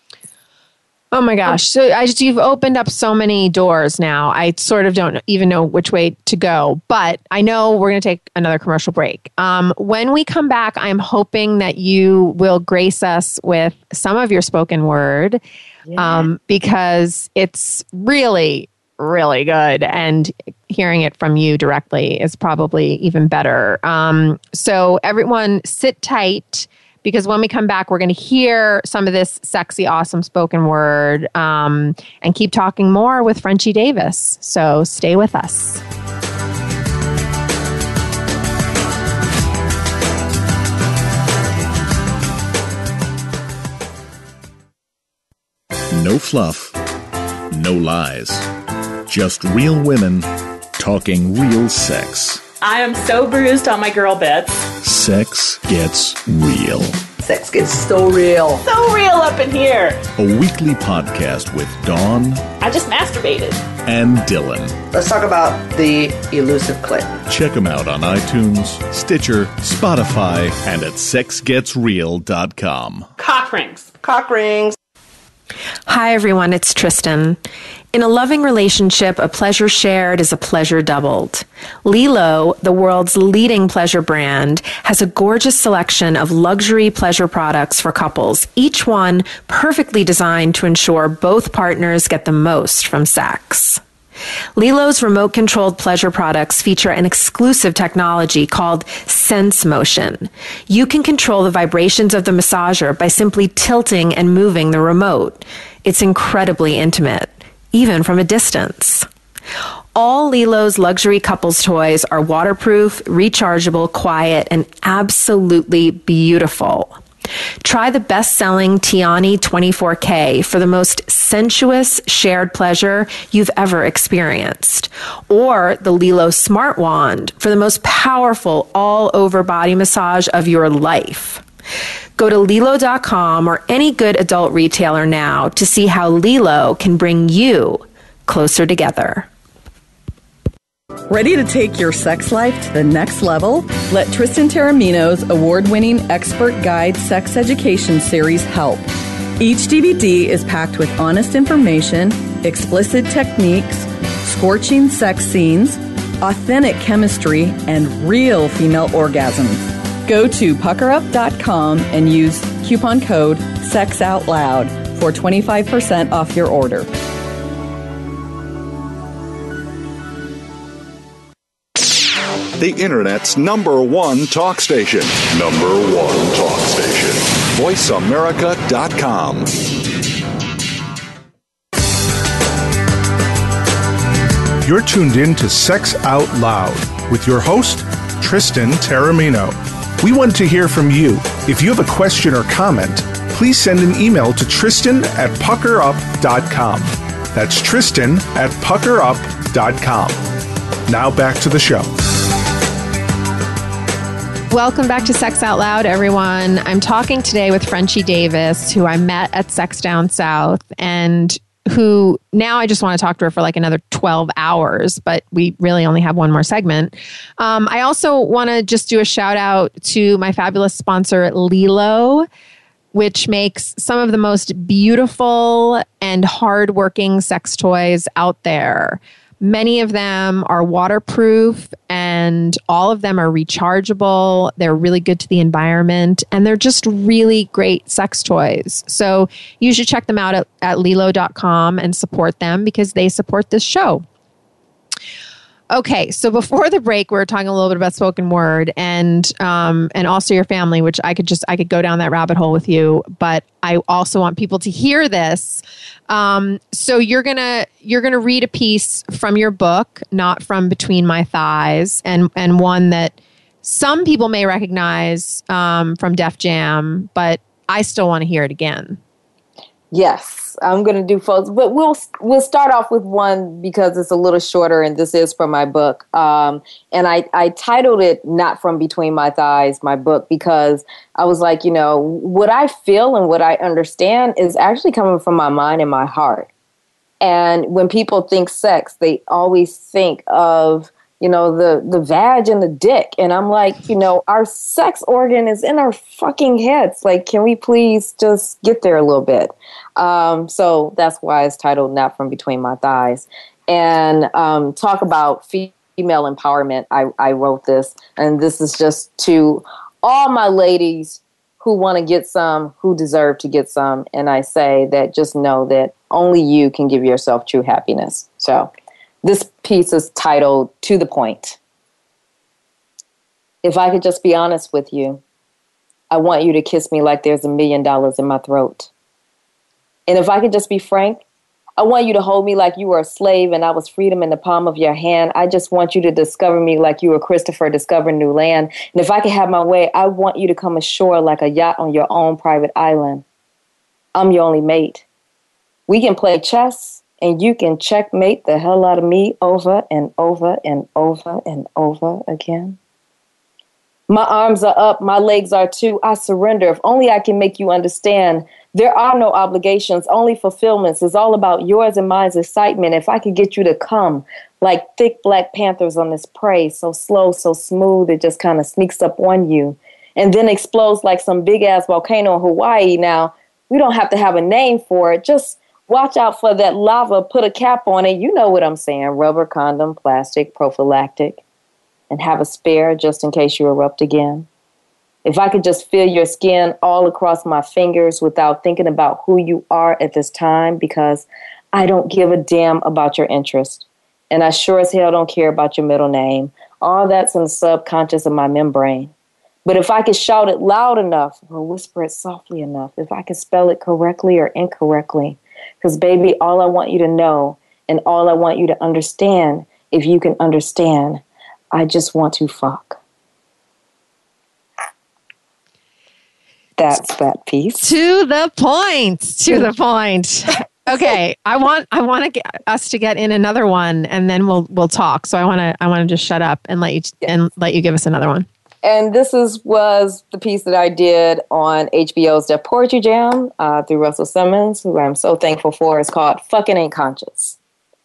[SPEAKER 5] Oh my gosh. So I just, you've opened up so many doors now. I sort of don't even know which way to go, but I know we're going to take another commercial break. Um, when we come back, I'm hoping that you will grace us with some of your spoken word. Yeah. Um, because it's really, really good. And hearing it from you directly is probably even better. Um, so everyone sit tight, because when we come back, we're going to hear some of this sexy, awesome spoken word um, and keep talking more with Frenchie Davis. So stay with us.
[SPEAKER 8] No fluff, no lies. Just real women talking real sex.
[SPEAKER 12] I am so bruised on my girl bits.
[SPEAKER 8] Sex gets real.
[SPEAKER 10] Sex gets so real.
[SPEAKER 9] So real up in here.
[SPEAKER 8] A weekly podcast with Dawn
[SPEAKER 12] I just masturbated.
[SPEAKER 8] and Dylan.
[SPEAKER 10] Let's talk about the elusive clit.
[SPEAKER 8] Check them out on iTunes, Stitcher, Spotify, and at sex gets real dot com.
[SPEAKER 12] Cock rings.
[SPEAKER 10] Cock rings.
[SPEAKER 5] Hi, everyone. It's Tristan. In a loving relationship, a pleasure shared is a pleasure doubled. Lilo, the world's leading pleasure brand, has a gorgeous selection of luxury pleasure products for couples, each one perfectly designed to ensure both partners get the most from sex. Lilo's remote-controlled pleasure products feature an exclusive technology called Sense Motion. You can control the vibrations of the massager by simply tilting and moving the remote. It's incredibly intimate, even from a distance. All Lilo's luxury couples toys are waterproof, rechargeable, quiet, and absolutely beautiful. Try the best-selling Tiani twenty-four K for the most sensuous shared pleasure you've ever experienced. Or the Lilo Smart Wand for the most powerful all-over body massage of your life. Go to Lilo dot com or any good adult retailer now to see how Lilo can bring you closer together.
[SPEAKER 7] Ready to take your sex life to the next level? Let Tristan Taormino's award-winning expert guide sex education series help. Each D V D is packed with honest information, explicit techniques, scorching sex scenes, authentic chemistry, and real female orgasms. Go to pucker up dot com and use coupon code SEXOUTLOUD for twenty-five percent off your order.
[SPEAKER 2] The Internet's number one talk station. Number one talk station. voice america dot com.
[SPEAKER 4] You're tuned in to Sex Out Loud with your host, Tristan Taormino. We want to hear from you. If you have a question or comment, please send an email to Tristan at pucker up dot com. That's Tristan at pucker up dot com. Now back to the show.
[SPEAKER 5] Welcome back to Sex Out Loud, everyone. I'm talking today with Frenchie Davis, who I met at Sex Down South, and who now I just want to talk to her for like another twelve hours, but we really only have one more segment. Um, I also want to just do a shout out to my fabulous sponsor, Lilo, which makes some of the most beautiful and hardworking sex toys out there. Many of them are waterproof and all of them are rechargeable. They're really good to the environment and they're just really great sex toys. So you should check them out at, at Lilo dot com and support them because they support this show. Okay, so before the break, we were talking a little bit about spoken word and um, and also your family, which I could just I could go down that rabbit hole with you, but I also want people to hear this. Um, so you're gonna you're gonna read a piece from your book, Not From Between My Thighs, and and one that some people may recognize um, from Def Jam, but I still want to hear it again.
[SPEAKER 6] Yes, I'm going to do folks, but we'll we'll start off with one because it's a little shorter, and this is from my book. Um, and I, I titled it "Not From Between My Thighs," my book, because I was like, you know, what I feel and what I understand is actually coming from my mind and my heart. And when people think sex, they always think of, you know, the, the vag and the dick. And I'm like, you know, our sex organ is in our fucking heads. Like, can we please just get there a little bit? Um, so that's why it's titled Not From Between My Thighs. And um, talk about female empowerment. I, I wrote this, and this is just to all my ladies who want to get some, who deserve to get some. And I say that just know that only you can give yourself true happiness. So this piece is titled To the Point. If I could just be honest with you, I want you to kiss me like there's a million dollars in my throat. And if I could just be frank, I want you to hold me like you were a slave and I was freedom in the palm of your hand. I just want you to discover me like you were Christopher discovering new land. And if I could have my way, I want you to come ashore like a yacht on your own private island. I'm your only mate. We can play chess, and you can checkmate the hell out of me over and over and over and over again. My arms are up, my legs are too. I surrender. If only I can make you understand. There are no obligations, only fulfillments. It's all about yours and mine's excitement. If I could get you to come like thick black panthers on this prey, so slow, so smooth, it just kind of sneaks up on you and then explodes like some big-ass volcano in Hawaii. Now, we don't have to have a name for it. Just watch out for that lava, put a cap on it. You know what I'm saying. Rubber, condom, plastic, prophylactic. And have a spare just in case you erupt again. If I could just feel your skin all across my fingers without thinking about who you are at this time, because I don't give a damn about your interest. And I sure as hell don't care about your middle name. All that's in the subconscious of my membrane. But if I could shout it loud enough or whisper it softly enough, if I could spell it correctly or incorrectly, because baby, all I want you to know and all I want you to understand, if you can understand, I just want to fuck. That's that piece.
[SPEAKER 5] To the point. To the point. Okay, I want I want to get us to get in another one, and then we'll we'll talk. So I want to I want to just shut up and let you and let you give us another one.
[SPEAKER 6] And this is was the piece that I did on H B O's Def Poetry Jam uh, through Russell Simmons, who I'm so thankful for. It's called "Fucking Ain't Conscious."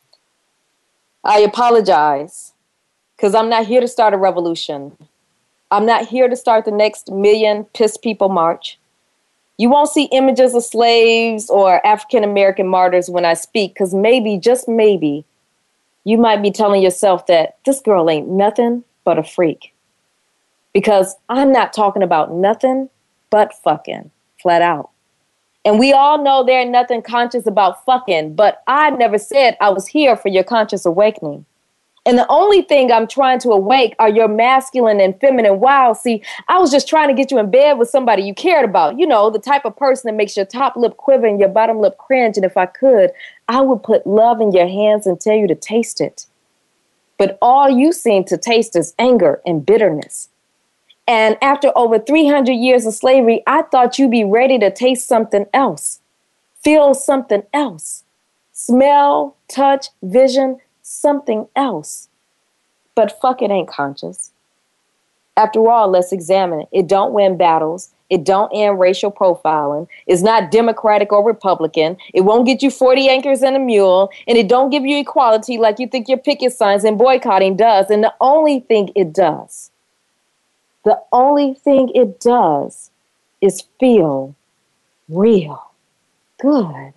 [SPEAKER 6] I apologize. Because I'm not here to start a revolution. I'm not here to start the next million pissed people march. You won't see images of slaves or African-American martyrs when I speak, because maybe, just maybe, you might be telling yourself that this girl ain't nothing but a freak. Because I'm not talking about nothing but fucking, flat out. And we all know there ain't nothing conscious about fucking, but I never said I was here for your conscious awakening. And the only thing I'm trying to awake are your masculine and feminine wiles. See, I was just trying to get you in bed with somebody you cared about. You know, the type of person that makes your top lip quiver and your bottom lip cringe. And if I could, I would put love in your hands and tell you to taste it. But all you seem to taste is anger and bitterness. And after over three hundred years of slavery, I thought you'd be ready to taste something else. Feel something else. Smell, touch, vision, something else. But fuck it ain't conscious. After all, let's examine it. It don't win battles. It don't end racial profiling. It's not Democratic or Republican. It won't get you forty acres and a mule. And it don't give you equality like you think your picket signs and boycotting does. And the only thing it does, the only thing it does is feel real good.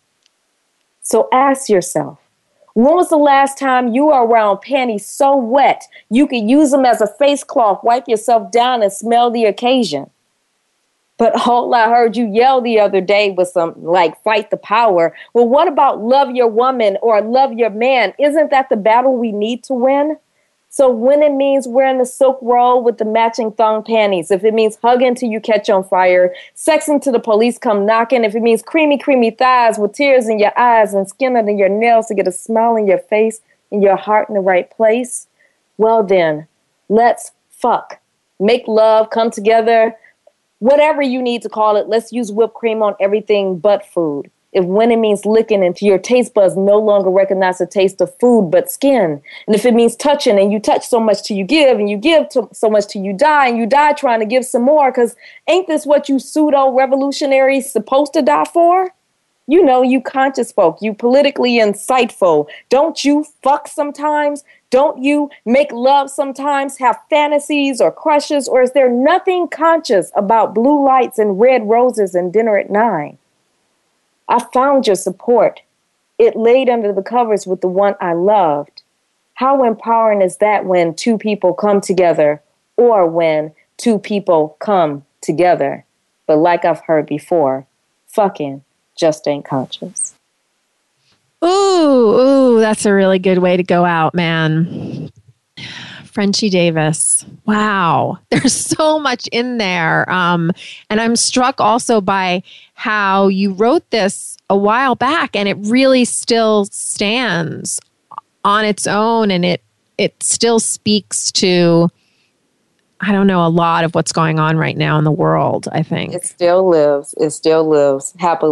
[SPEAKER 6] So ask yourself, when was the last time you were around panties so wet you could use them as a face cloth, wipe yourself down, and smell the occasion? But all I heard you yell the other day was some, like, fight the power. Well, what about love your woman or love your man? Isn't that the battle we need to win? So when it means wearing the silk robe with the matching thong panties, if it means hugging till you catch on fire, sexing till the police come knocking, if it means creamy, creamy thighs with tears in your eyes and skin under your nails to get a smile in your face and your heart in the right place, well then, let's fuck. Make love, come together, whatever you need to call it. Let's use whipped cream on everything but food. If when it means licking and your taste buds no longer recognize the taste of food but skin. And if it means touching and you touch so much till you give and you give to, so much till you die and you die trying to give some more, because ain't this what you pseudo-revolutionaries supposed to die for? You know, you conscious folk, you politically insightful. Don't you fuck sometimes? Don't you make love sometimes, have fantasies or crushes? Or is there nothing conscious about blue lights and red roses and dinner at nine? I found your support. It laid under the covers with the one I loved. How empowering is that when two people come together, or when two people come together? But like I've heard before, fucking just ain't conscious.
[SPEAKER 5] Ooh, ooh, that's a really good way to go out, man. Frenchie Davis. Wow. There's so much in there. Um, and I'm struck also by how you wrote this a while back and it really still stands on its own, and it it still speaks to, I don't know, a lot of what's going on right now in the world, I think.
[SPEAKER 6] It still lives. It still lives happily.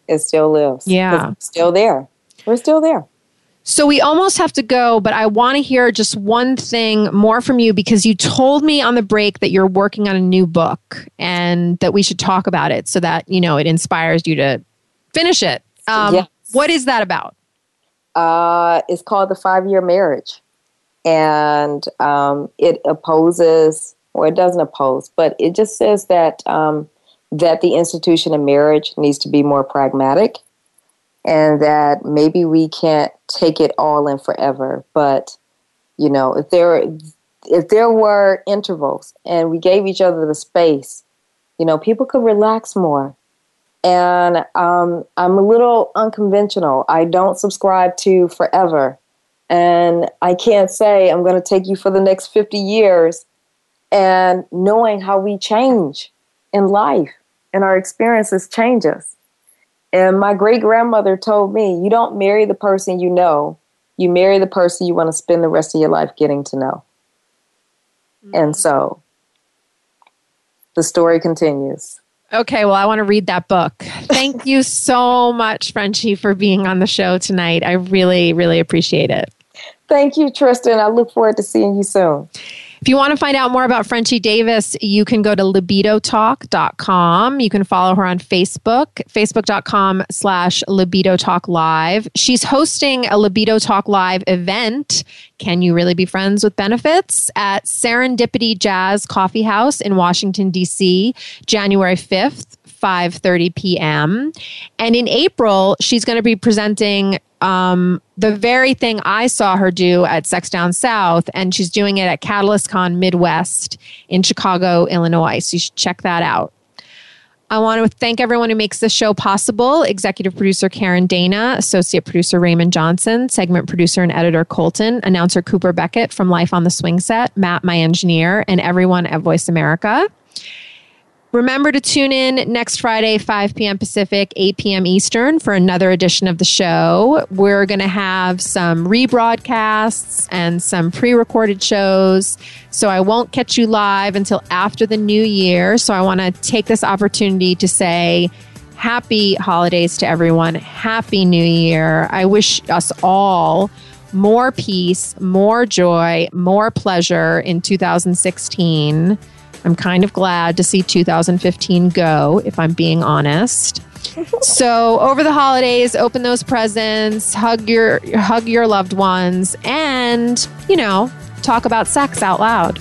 [SPEAKER 6] it still lives.
[SPEAKER 5] Yeah.
[SPEAKER 6] It's still there. We're still there.
[SPEAKER 5] So we almost have to go, but I want to hear just one thing more from you because you told me on the break that you're working on a new book and that we should talk about it so that, you know, it inspires you to finish it. Um,
[SPEAKER 6] yes.
[SPEAKER 5] What is that about?
[SPEAKER 6] Uh, it's called The Five-Year Marriage. And um, it opposes, or it doesn't oppose, but it just says that um, that the institution of marriage needs to be more pragmatic. And that maybe we can't take it all in forever, but you know, if there if there were intervals and we gave each other the space, you know, people could relax more. And um, I'm a little unconventional. I don't subscribe to forever, and I can't say I'm going to take you for the next fifty years. And knowing how we change in life and our experiences change us. And my great-grandmother told me, you don't marry the person you know. You marry the person you want to spend the rest of your life getting to know. Mm-hmm. And so the story continues.
[SPEAKER 5] Okay, well, I want to read that book. Thank you so much, Frenchie, for being on the show tonight. I really, really appreciate it.
[SPEAKER 6] Thank you, Tristan. I look forward to seeing you soon.
[SPEAKER 5] If you want to find out more about Frenchie Davis, you can go to libido talk dot com. You can follow her on Facebook, facebook.com slash Libido Talk Live. She's hosting a Libido Talk Live event, Can You Really Be Friends with Benefits, at Serendipity Jazz Coffee House in Washington, D C, January fifth, five thirty p.m. And in April, she's going to be presenting um, the very thing I saw her do at Sex Down South, and she's doing it at Catalyst Con Midwest in Chicago, Illinois. So you should check that out. I want to thank everyone who makes this show possible. Executive producer Karen Dana, associate producer Raymond Johnson, segment producer and editor Colton, announcer Cooper Beckett from Life on the Swing Set, Matt, my engineer, and everyone at Voice America. Remember to tune in next Friday, five p.m. Pacific, eight p.m. Eastern for another edition of the show. We're going to have some rebroadcasts and some pre-recorded shows. So I won't catch you live until after the new year. So I want to take this opportunity to say happy holidays to everyone. Happy New Year. I wish us all more peace, more joy, more pleasure in two thousand sixteen. I'm kind of glad to see two thousand fifteen go, if I'm being honest. So over the holidays, open those presents, hug your hug your loved ones, and, you know, talk about sex out loud.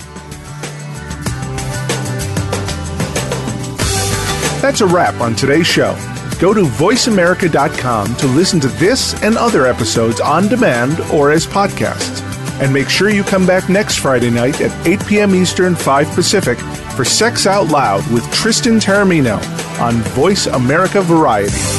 [SPEAKER 4] That's a wrap on today's show. Go to voice america dot com to listen to this and other episodes on demand or as podcasts. And make sure you come back next Friday night at eight p.m. Eastern, five Pacific for Sex Out Loud with Tristan Taormino on Voice America Variety.